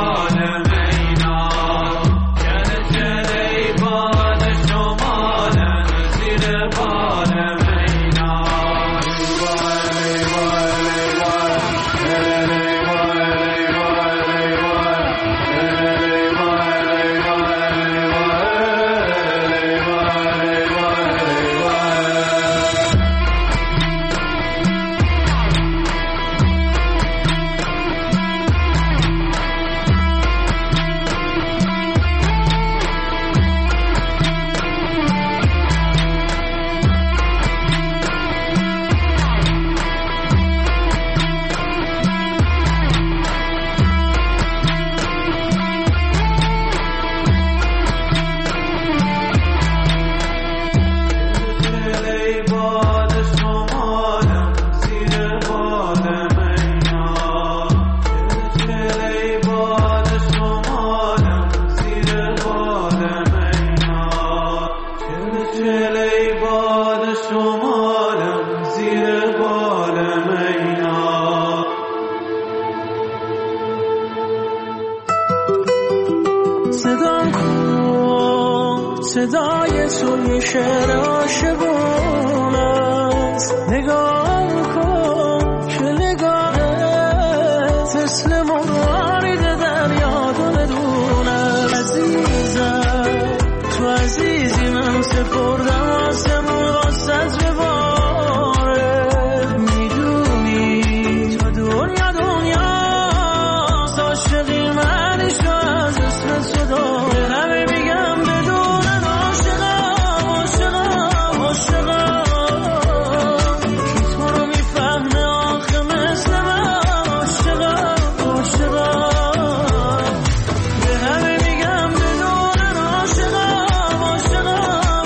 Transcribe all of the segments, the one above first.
صدای تو یه شعر عاشقون است. نگاه کن که نگاهت مثل موارد دریا دونه عزیزم، تو عزیزی من سپردم آسمون واسط بباره. میدونی تو دنیا دنیاست، عاشقی منش از اسم صدا همه میگم بدون عاشقم عاشقم عاشقم. کی تو رو میفهمه آخه مثل من عاشقم عاشقم. به همه میگم بدون عاشقم عاشقم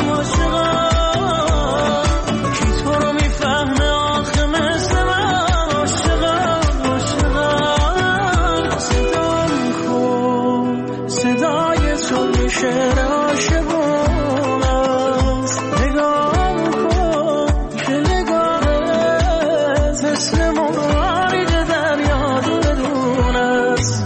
عاشقم. کی تو رو میفهمه آخه مثل من عاشقم عاشقم. صدام کن صدای تو یه شعر عاشقون است. نگاه کن که نگاهت مثل موارد دریا دونه است.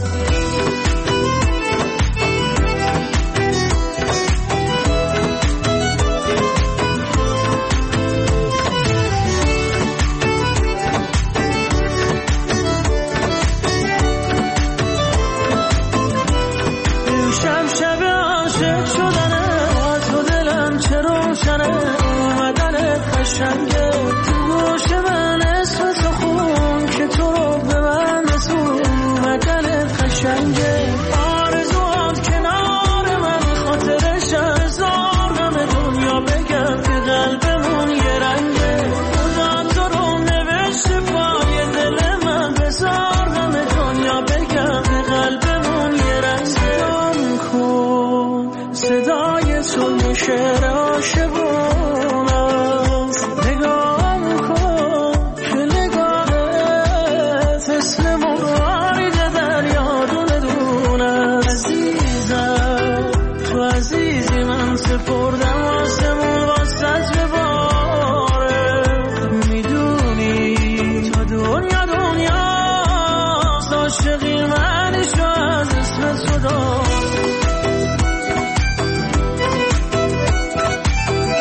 امشب شب عاشق شدنه، تو دلم چه روشنه، اومدنت قشنگه تو گوش من اسم تو خون که تو رو به من رسون. اومدنت قشنگه آرزوات کنار من، خاطرش هزار غم دنیا بگم که قلبمون یه رنگه. خدا تو رو نوشته پای دل من، بذار غم دنیا بگم که قلبمون یه رنگه. صدام کن صدای تو یه شعر عاشقون است. نگاه کن که نگاهت مثل موارد دریا دونه عزیزم، تو عزیزی من سپردم آسمون واسط بباره. میدونی تو دنیا دنیاست، عاشقی منش از اسم صدا.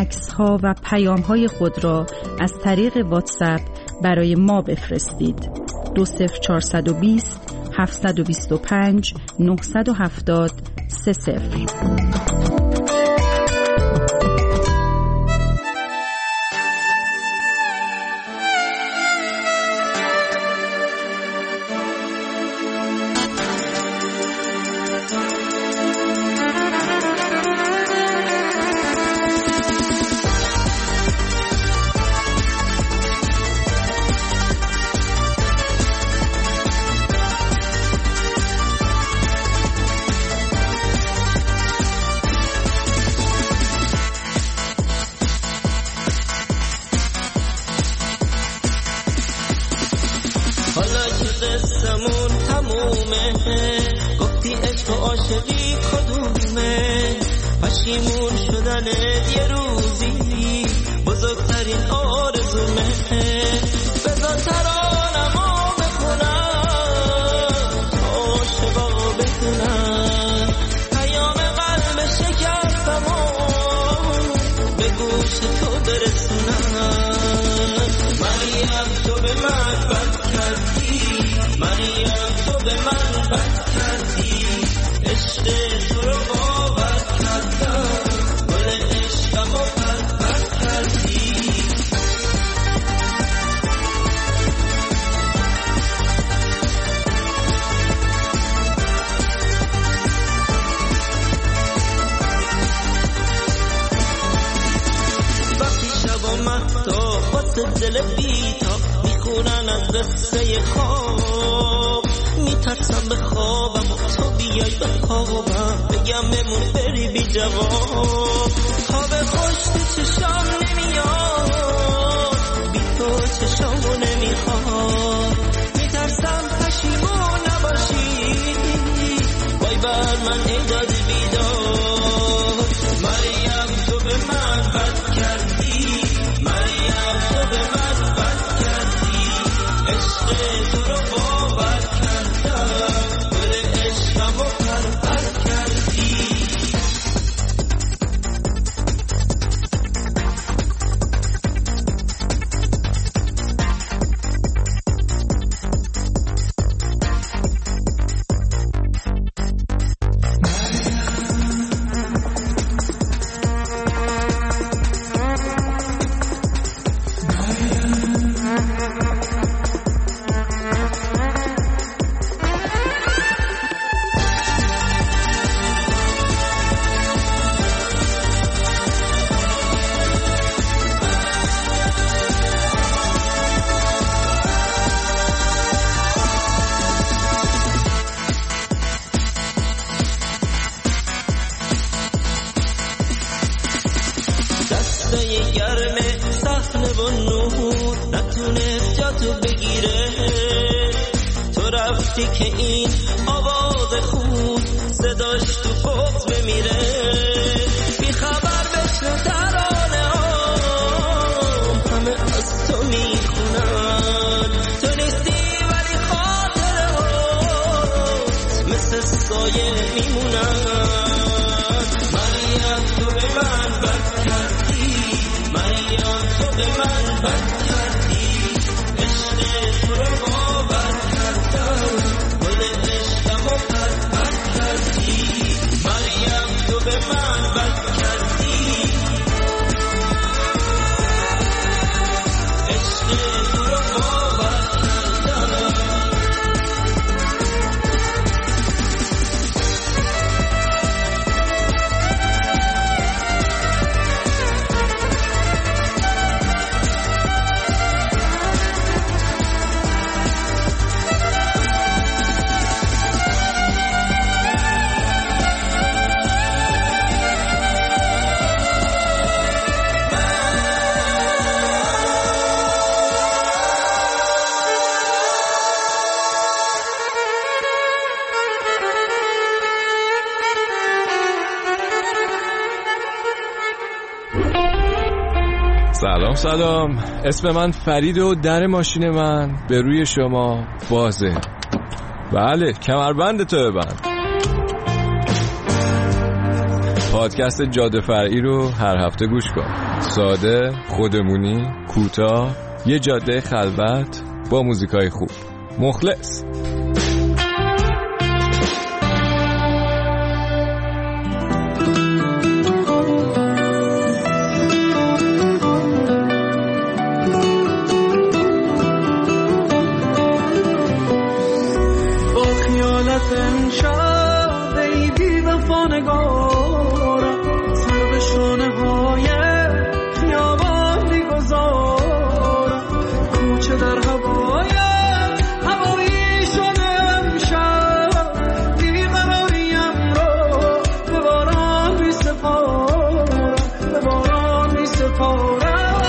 عکس‌ها و پیام‌های خود را از طریق واتساپ برای ما بفرستید. 20420 725 970 30. قصه‌مون تمومه، گفتی عشق و عاشقی کدومه، پشیمون شدن یه روزی بزرگترین آرزومه. بذار ترانمو بخونم، عاشقا بخونم، پیام قلب شکستمو به گوش تو برسونم. مریم تو به من بد کردی، مریم تو به من بد کردی، عشق تو رو باور کردم، گل عشقمو بد کردی. وقتی شب و مهتا واسه دل بیتا میخونن از قصه خواب، میترسم به خوابم و تو بیای به خوابم، بگم بمون بری بی جواب. خواب خوش تو چشام نمیاد، بی تو چشامو نمیخواد، میترسم پشیمون نباشی، وای بر من ای داد بیداد. مریم تو به من بد کردی، مریم تو به من بد کردی، عشق تو رو باور کردم، گل عشقمو پرپر کردی. دسته گرمه صحنه و نور نتونست جاتو بگیره، تو رفتی که این آواز خون صداش تو پخت بمیره. بی خبر بشنو ترانه هم همه از تو میخونن، تو نیستی ولی خاطره ها مثل سایه میمونن. مریم تو به من بد کردی، مریم تو به من بد کردی، عشق تو رو باور کردم، گل عشقمو پرپر کردی. مریم تو به من بد کردی، عشق تو رو باور کردم. سلام، اسم من فرید و در ماشین من به روی شما بازه. بله، کمربند تو ببند. پادکست جاده فرعی رو هر هفته گوش کن. ساده، خودمونی، کوتاه، یه جاده خلوت با موزیکای خوب. مخلص. با خیالت امشب ای بی وفا نگارم، سر به شانه های خیابان میگذارم، کوچه در هوایت هوایی شده امشب، بیقراریم رو به باران میسپارم، به باران میسپارم.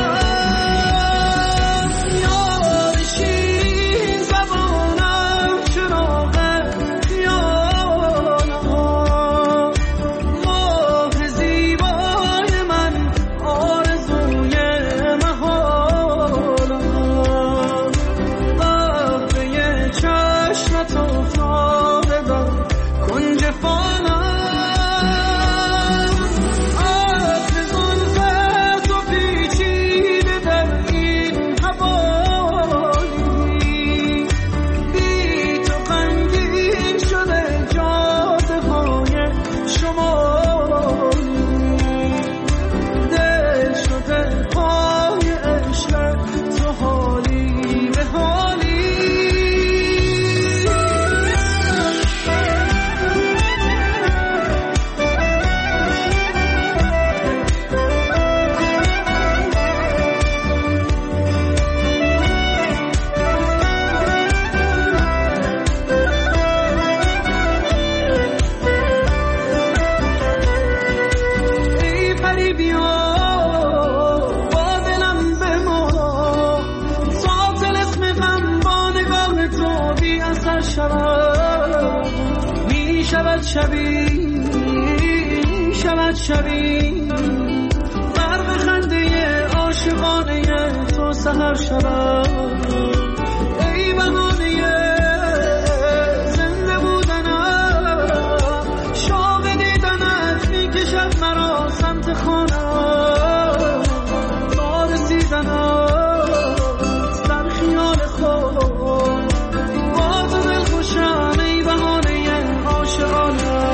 شبی برق خنده عاشقانه تو سحر شبم، ای بهانه زنده بودنم، شوق دیدنت میکشد مرا سمت خانم، با رسیدنم در خیال خود با تو دل خوشم، ای بهانه عاشقانه.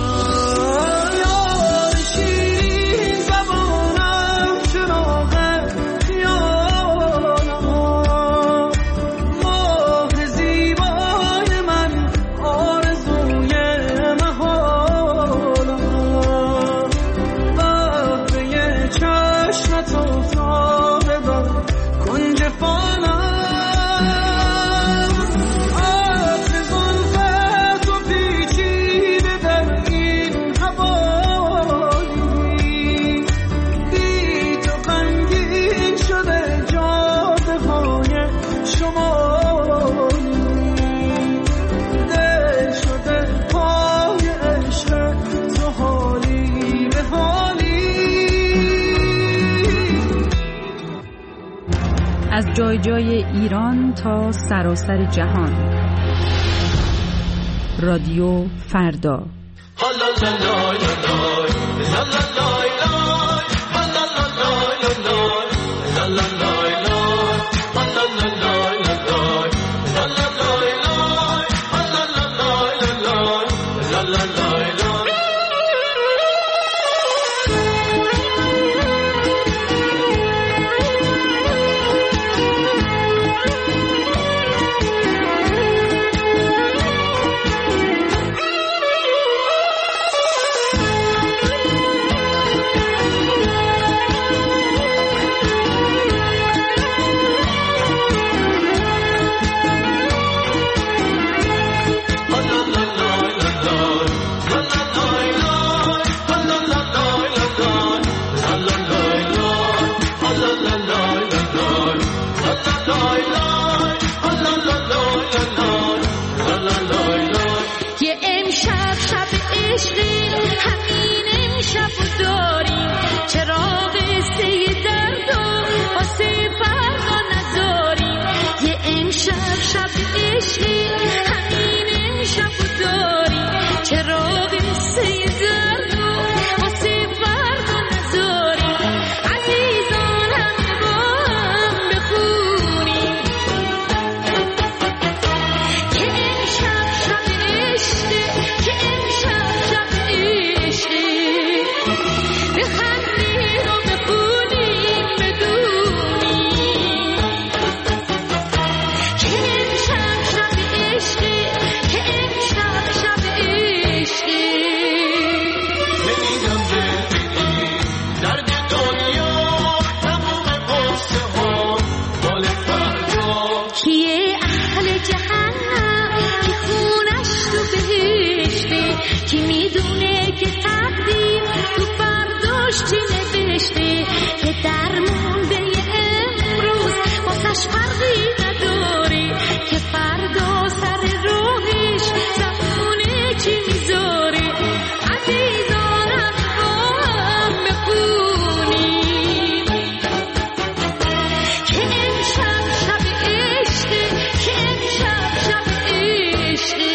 از جای جای ایران تا سراسر جهان، رادیو فردا. میدونه که تقدیر تو فرداش چی نوشته، که درمونده امروز واسش فرقی نداره، که فردا سر راهش زمونه چی میذاره. عزیزانم با هم بخونیم که امشب شب عشقه، که امشب شب عشقه.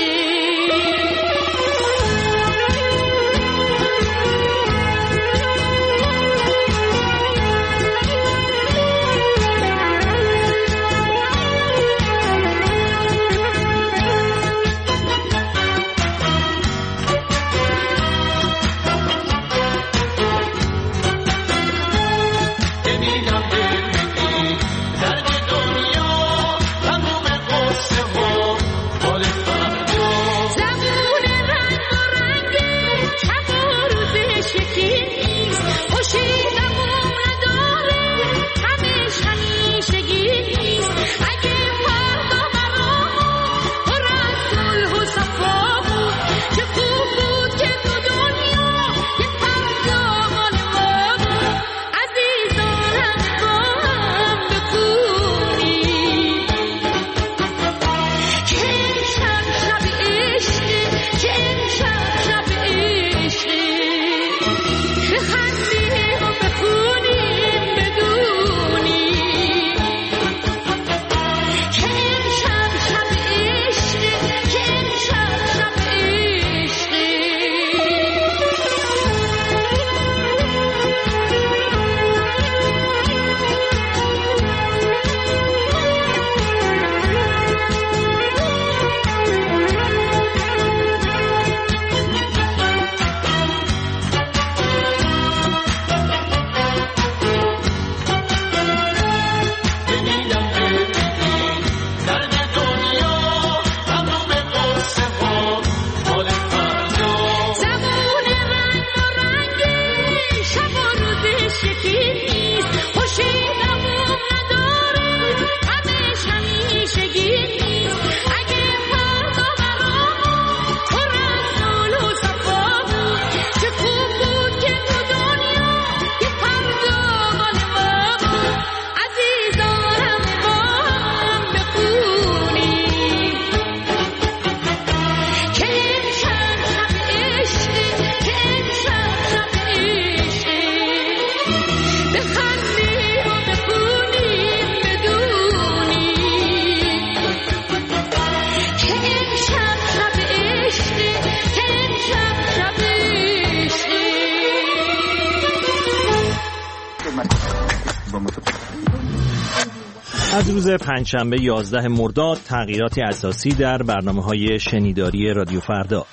از روز پنجشنبه 11 مرداد تغییراتی اساسی در برنامه‌های شنیداری رادیو فردا.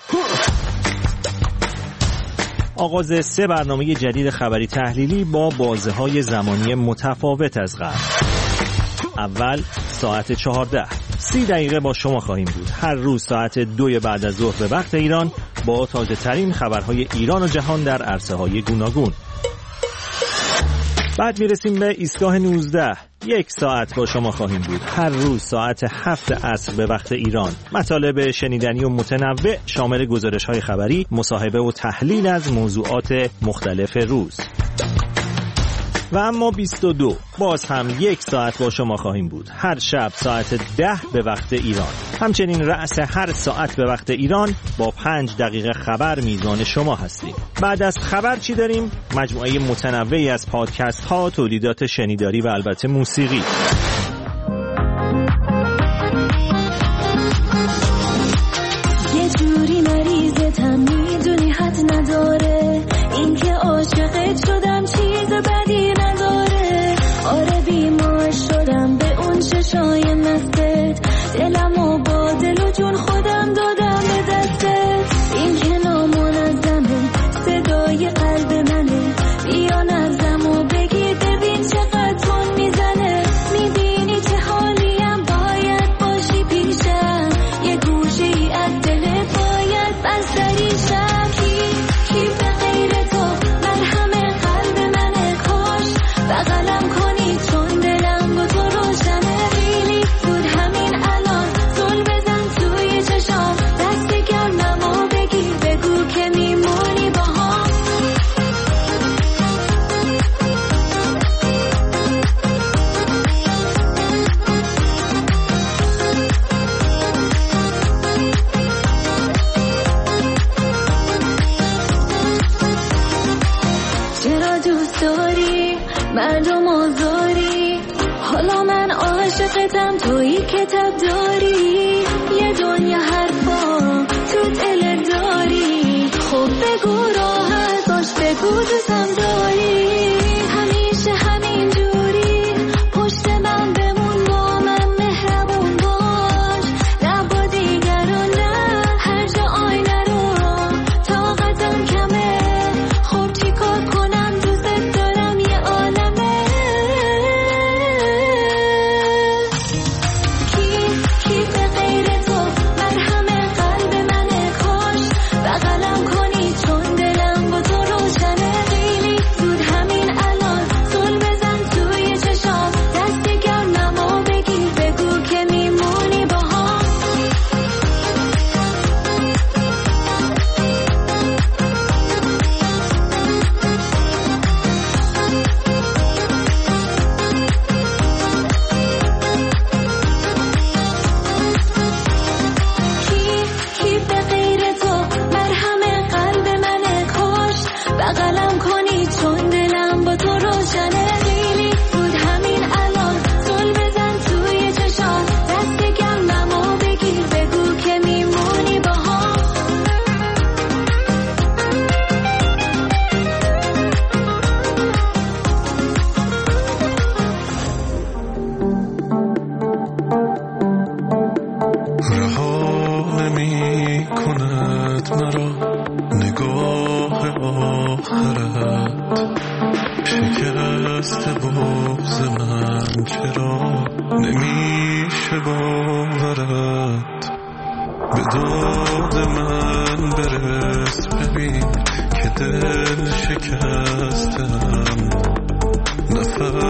آغاز 3 برنامه جدید خبری تحلیلی با بازه‌های زمانی متفاوت از قبل. اول ساعت 14 30 دقیقه با شما خواهیم بود. هر روز ساعت 2 بعد از ظهر به وقت ایران با تازه ترین خبرهای ایران و جهان در عرصه‌های گوناگون. بعد میرسیم به ایستگاه 19. 1 ساعت با شما خواهیم بود. هر روز ساعت 7 عصر به وقت ایران. مطالب شنیدنی و متنوع شامل گزارش‌های خبری، مصاحبه و تحلیل از موضوعات مختلف روز. و اما 22 باز هم 1 ساعت با شما خواهیم بود. هر شب ساعت 10 به وقت ایران. همچنین رأس هر ساعت به وقت ایران با 5 دقیقه خبر میزبان شما هستیم. بعد از خبر چی داریم؟ مجموعه متنوعی از پادکست ها، تولیدات شنیداری و البته موسیقی. یه جوری مریضتم میدونی حد نداره، این که عاشقت شدم چیز بدی نداره. آره بیمار شدم به اون چشای مستت، دلمو با دل و جون خودم دادم به دستت. این که نامنظمه صدای قلب منه، بیا نظمو بگی ببین چقدر تون میزنه. میبینی آزاری. حالا من عاشقتم، تویی کتاب داری، یه دنیا حرفا تو دلت داری. خب بگو راحت باش، بگو دوستم داری. همیشه همین جوری پشت من بمون، با من مهربون باش. نه با دیگران، نه هر جا آینه رو طاقتم کمه. خب چی کار کنم، دوست دارم یه عالمه. کی به غیر تو مرهم قلب منه، کاش بغلم کنی چون دلم با تو روشنه. خیلی زود همین الان زل بزن توی چشام، دست گرممو بگیر بگو که میمونی با هم. کی به غیر تو مرهم قلب منه، کاش بغلم کنی چون دلم با تو روشنه. خیلی زود همین الان زل بزن توی چشام، دست گرممو بگیر بگو که میمونی با هم. رها نمی کند مرا نگاه آخرت، شکست بغض من چرا نمیشه باورت. به داد من برس ببین که دل شکستم، نفس